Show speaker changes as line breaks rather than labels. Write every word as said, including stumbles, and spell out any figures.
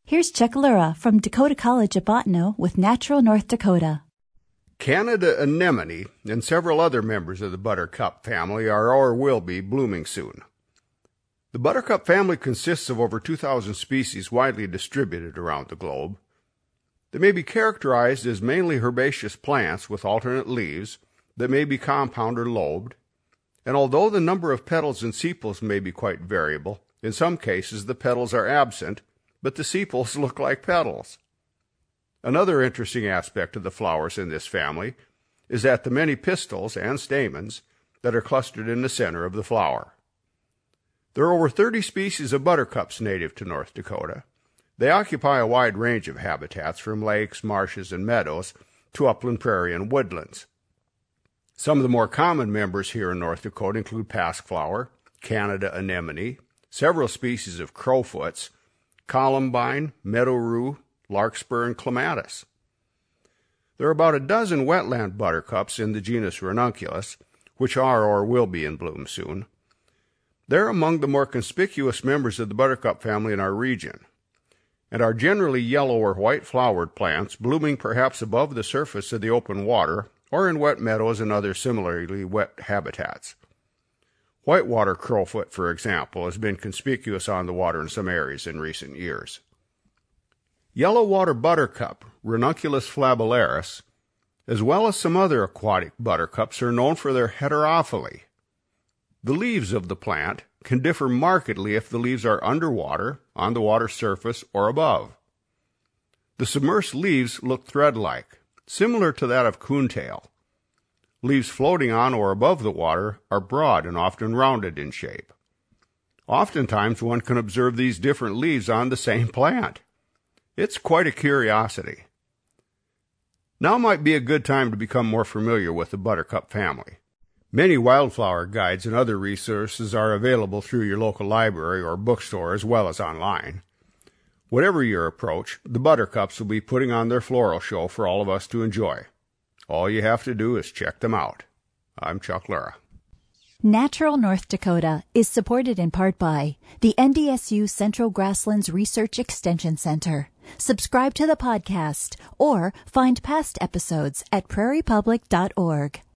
Here's Chuck Lura from Dakota College at Bottineau with Natural North Dakota.
Canada anemone and several other members of the buttercup family are or will be blooming soon. The buttercup family consists of over two thousand species widely distributed around the globe. They may be characterized as mainly herbaceous plants with alternate leaves that may be compound or lobed, and although the number of petals and sepals may be quite variable, in some cases the petals are absent, but the sepals look like petals. Another interesting aspect of the flowers in this family is that the many pistils and stamens that are clustered in the center of the flower. There are over thirty species of buttercups native to North Dakota. They occupy a wide range of habitats from lakes, marshes, and meadows to upland prairie and woodlands. Some of the more common members here in North Dakota include pasqueflower, Canada anemone, several species of crowfoots, columbine, meadow rue, larkspur, and clematis. There are about a dozen wetland buttercups in the genus Ranunculus, which are or will be in bloom soon. They're among the more conspicuous members of the buttercup family in our region, and are generally yellow or white-flowered plants blooming perhaps above the surface of the open water or in wet meadows and other similarly wet habitats. Whitewater crowfoot, for example, has been conspicuous on the water in some areas in recent years. Yellow water buttercup, Ranunculus flabellarius, as well as some other aquatic buttercups, are known for their heterophyly. The leaves of the plant can differ markedly if the leaves are underwater, on the water surface, or above. The submersed leaves look thread-like, similar to that of coontail. Leaves floating on or above the water are broad and often rounded in shape. Oftentimes one can observe these different leaves on the same plant. It's quite a curiosity. Now might be a good time to become more familiar with the buttercup family. Many wildflower guides and other resources are available through your local library or bookstore as well as online. Whatever your approach, the buttercups will be putting on their floral show for all of us to enjoy. All you have to do is check them out. I'm Chuck Lura.
Natural North Dakota is supported in part by the N D S U Central Grasslands Research Extension Center. Subscribe to the podcast or find past episodes at prairie public dot org.